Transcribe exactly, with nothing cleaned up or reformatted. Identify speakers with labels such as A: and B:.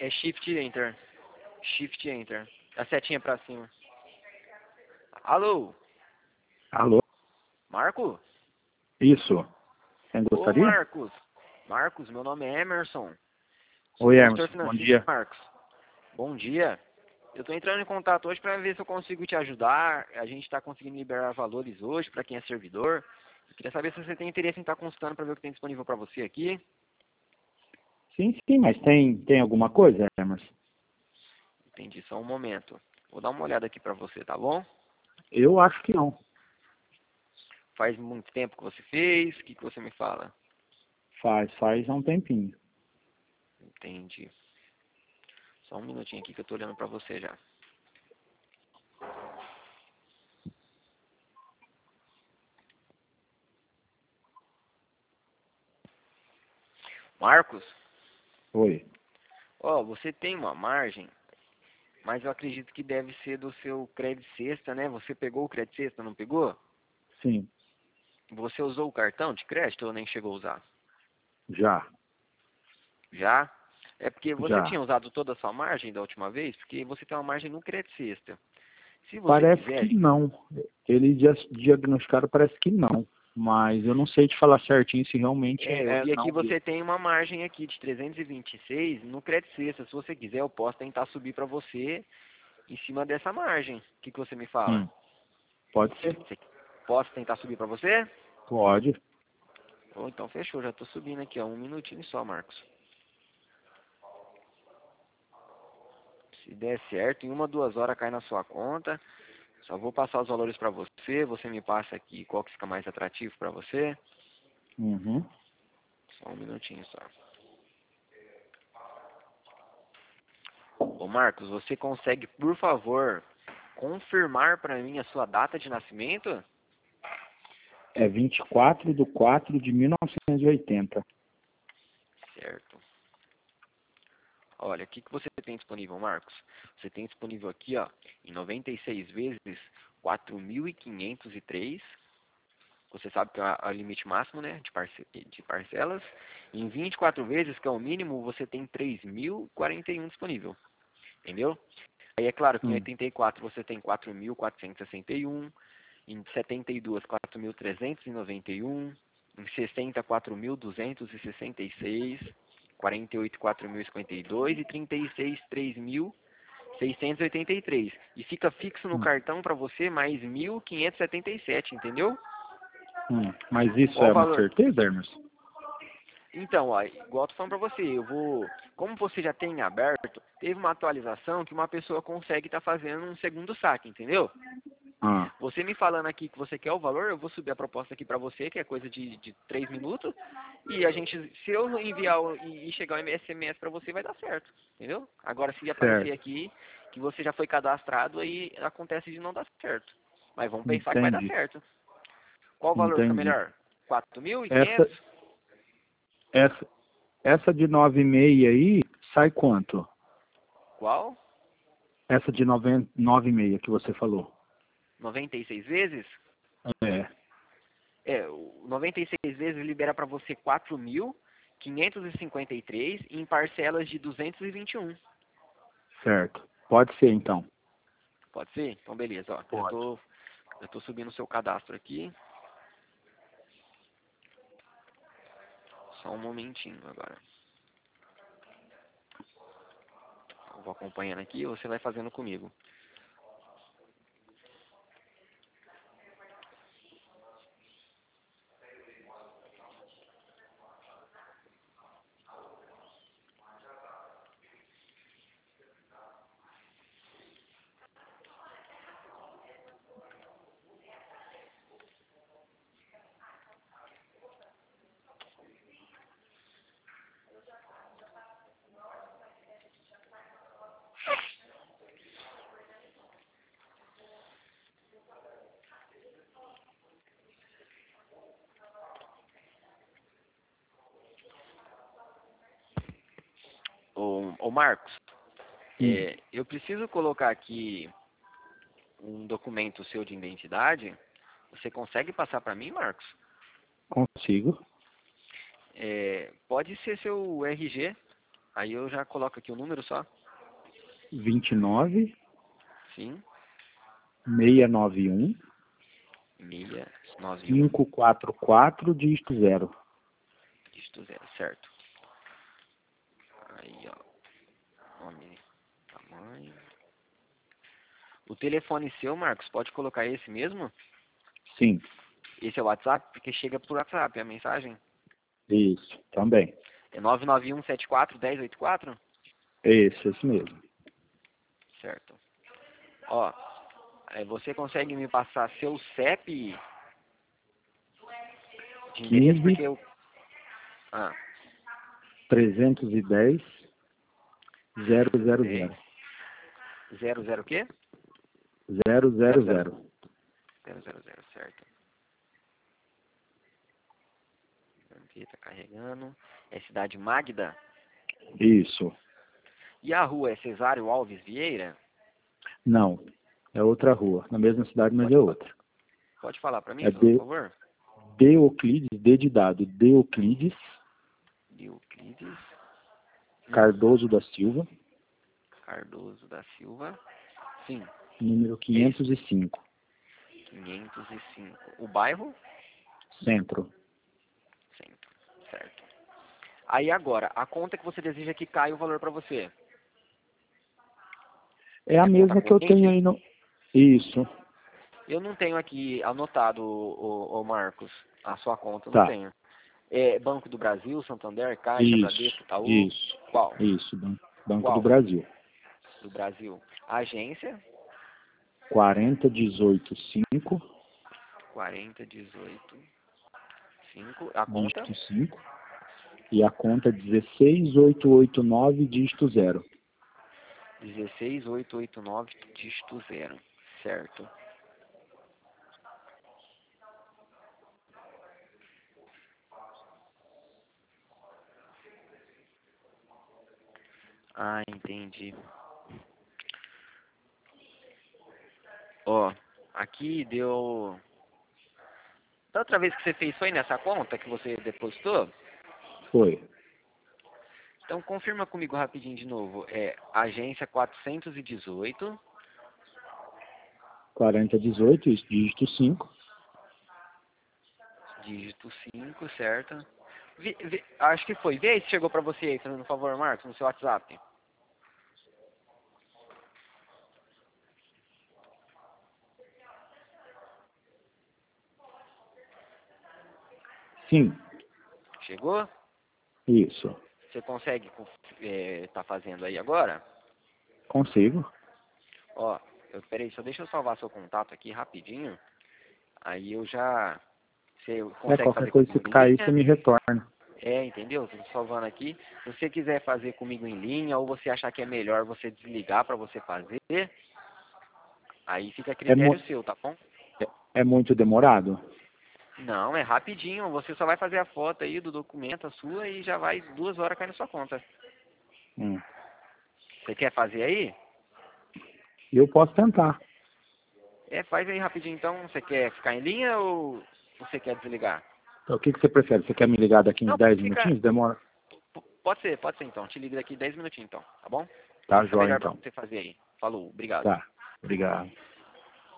A: É Shift Enter. Shift Enter. A setinha pra cima. Alô?
B: Alô?
A: Marco?
B: Isso. Quem
A: Ô,
B: gostaria?
A: Marcos. Marcos, meu nome é Emerson. Sou
B: Oi,
A: consultor
B: Emerson. Bom
A: financeiro,
B: dia.
A: Marcos. Bom dia. Eu estou entrando em contato hoje para ver se eu consigo te ajudar. A gente está conseguindo liberar valores hoje para quem é servidor. Eu queria saber se você tem interesse em estar consultando para ver o que tem disponível para você aqui.
B: Sim, sim, mas tem, tem alguma coisa, Emerson?
A: Entendi, só um momento. Vou dar uma olhada aqui para você, tá bom?
B: Eu acho que não.
A: Faz muito tempo que você fez? O que, que você me fala?
B: Faz, faz há um tempinho.
A: Entendi. Só um minutinho aqui que eu estou olhando para você já. Marcos,
B: Oi.
A: ó, você tem uma margem, mas eu acredito que deve ser do seu crédito sexta, né? Você pegou o crédito sexta, não pegou?
B: Sim,
A: Você usou o cartão de crédito ou nem chegou a usar?
B: já,
A: Já? É porque você
B: já.
A: tinha usado toda a sua margem da última vez, porque você tem uma margem no crédito sexta. Se você
B: Parece que
A: quiser,
B: não. Ele dia- diagnosticaram, parece que não. Mas eu não sei te falar certinho se realmente
A: é, eu
B: é
A: vi aqui
B: não
A: você
B: mesmo.
A: tem uma margem aqui de trezentos e vinte e seis no crédito sexta. Se você quiser, eu posso tentar subir para você em cima dessa margem. O que, que você me fala?
B: Hum, pode ser?
A: Você, posso tentar subir para você?
B: Pode.
A: Ou então fechou, já estou subindo aqui, ó, um minutinho só, Marcos. Se der certo, em uma, duas horas cai na sua conta. Só vou passar os valores para você, você me passa aqui qual que fica mais atrativo para você.
B: Uhum.
A: Só um minutinho só. Ô Marcos, você consegue, por favor, confirmar para mim a sua data de nascimento?
B: É vinte e quatro de quatro de mil novecentos e oitenta.
A: Certo. Olha, o que, que você tem disponível, Marcos? Você tem disponível aqui, ó, em noventa e seis vezes quatro mil e quinhentos e três. Você sabe que é o limite máximo, né, de, parce de parcelas. Em vinte e quatro vezes, que é o mínimo, você tem três mil e quarenta e um disponível. Entendeu? Aí é claro que em
B: Hum.
A: oitenta e quatro você tem quatro mil quatrocentos e sessenta e um, em setenta e dois quatro mil trezentos e noventa e um, em sessenta quatro mil duzentos e sessenta e seis, quarenta e oito quatro mil e cinquenta e dois e trinta e seis três mil seiscentos e oitenta e três. E fica fixo no
B: Hum.
A: cartão para você mais mil quinhentos e setenta e sete, entendeu?
B: Hum. Mas isso
A: Qual o
B: é uma
A: valor?
B: certeza, Emerson?
A: Então, ó, igual eu tô falando pra você, eu vou. Como você já tem aberto, teve uma atualização que uma pessoa consegue estar fazendo um segundo saque, entendeu?
B: Ah,
A: Você me falando aqui que você quer o valor, eu vou subir a proposta aqui pra você, que é coisa de, de três minutos, e a gente, se eu enviar o- e, e chegar o S M S pra você, vai dar certo, entendeu? Agora, se aparecer
B: certo.
A: aqui que você já foi cadastrado, aí acontece de não dar certo. Mas vamos pensar que vai dar
B: Entendi.
A: certo. Qual valor fica
B: Entendi.
A: melhor? quatro mil e
B: Essa,
A: quinhentos?
B: essa, essa de nove e meia aí sai quanto?
A: Qual?
B: Essa de nove nove e meia que você falou.
A: noventa e seis vezes?
B: É,
A: É, o noventa e seis vezes libera para você quatro mil quinhentos e cinquenta e três em parcelas de duzentos e vinte e um.
B: certo. Pode ser então.
A: Pode ser? Então beleza, ó. Já
B: Pode.
A: tô, já tô subindo o seu cadastro aqui. Só um momentinho agora. Eu vou acompanhando aqui e você vai fazendo comigo. Ô, ô Marcos,
B: Hum,
A: é, eu preciso colocar aqui um documento seu de identidade. Você consegue passar para mim, Marcos?
B: consigo.
A: É, pode ser seu R G. Aí eu já coloco aqui o número só.
B: vinte e nove,
A: Sim.
B: seiscentos e noventa e um,
A: seiscentos e noventa e um.
B: quinhentos e quarenta e quatro, dígito zero.
A: Dígito zero, certo. Aí, ó. Nome, tamanho. O telefone seu, Marcos, pode colocar esse mesmo?
B: Sim,
A: Esse é o WhatsApp? Porque chega por WhatsApp a mensagem.
B: isso, também.
A: É nove nove um sete quatro um zero oito quatro?
B: Esse, esse mesmo.
A: Certo. Ó, aí você consegue me passar seu C E P de endereço? Porque
B: quinze,
A: eu... Ah,
B: trezentos e dez, zero zero
A: dez,
B: zero.
A: zero zero o quê?
B: zero zero
A: zero zero
B: zero.
A: zero zero zero, certo. Aqui tá carregando. É Cidade Magda?
B: Isso.
A: E a rua é Cesário Alves Vieira?
B: Não, é outra rua, na mesma cidade, mas
A: Pode,
B: é outra.
A: pode falar pra mim,
B: É
A: por
B: de,
A: favor?
B: de Euclides, D de dado, de Euclides,
A: Euclides
B: Cardoso da Silva,
A: Cardoso da Silva. Sim,
B: número
A: é isso.
B: quinhentos e cinco,
A: quinhentos e cinco. O bairro?
B: Centro.
A: Centro. Certo. Aí agora, a conta que você deseja que caia o valor pra você?
B: É a
A: É conta
B: mesma que eu tenho
A: corrente?
B: aí no... Isso,
A: Eu não tenho aqui anotado, o, o Marcos, a sua conta, eu não
B: tá.
A: tenho. É Banco do Brasil, Santander, Caixa, Bradesco,
B: Isso,
A: Itaú?
B: isso,
A: Qual?
B: isso, Ban- Banco do
A: Qual?
B: Brasil.
A: Do Brasil. Agência?
B: quarenta, dezoito, cinco,
A: quarenta, dezoito, cinco. A conta?
B: dígito cinco, e a conta dezesseis, oitocentos e oitenta e nove, dígito zero.
A: dezesseis mil oitocentos e oitenta e nove, dígito zero. Certo. Ah, entendi. Ó, aqui deu... Da outra vez que você fez foi nessa conta que você depositou?
B: Foi.
A: Então confirma comigo rapidinho de novo. É agência quatrocentos e dezoito,
B: quarenta, dezoito, isso, dígito cinco.
A: dígito cinco, certo? Vi- vi- acho que foi. Vê aí se chegou pra você aí, por favor, Marcos, no seu WhatsApp.
B: Sim,
A: Chegou?
B: isso.
A: Você consegue estar fazendo aí agora?
B: Consigo.
A: Ó, eu, peraí, só deixa eu salvar seu contato aqui rapidinho. Aí eu já... Você
B: É,
A: consegue
B: qualquer
A: fazer
B: coisa, se
A: comigo em
B: cair, você
A: linha?
B: me retorna.
A: É, entendeu? Tô salvando aqui. Se você quiser fazer comigo em linha ou você achar que é melhor você desligar para você fazer, aí fica a
B: É, mu
A: critério seu, tá bom?
B: é, é muito demorado?
A: Não, é rapidinho. Você só vai fazer a foto aí do documento, a sua, e já vai duas horas cair na sua conta.
B: Hum.
A: Você quer fazer aí?
B: Eu posso tentar.
A: É, faz aí rapidinho então. Você quer ficar em linha ou você quer desligar?
B: Então, o que, que você prefere? Você quer me ligar daqui uns
A: Não,
B: dez
A: fica...
B: minutinhos? Demora?
A: P- Pode ser, pode ser então. Te ligo daqui dez minutinhos então, tá bom?
B: Tá,
A: Fica
B: jóia
A: melhor pra
B: então.
A: você fazer aí. Falou, obrigado.
B: Tá, obrigado.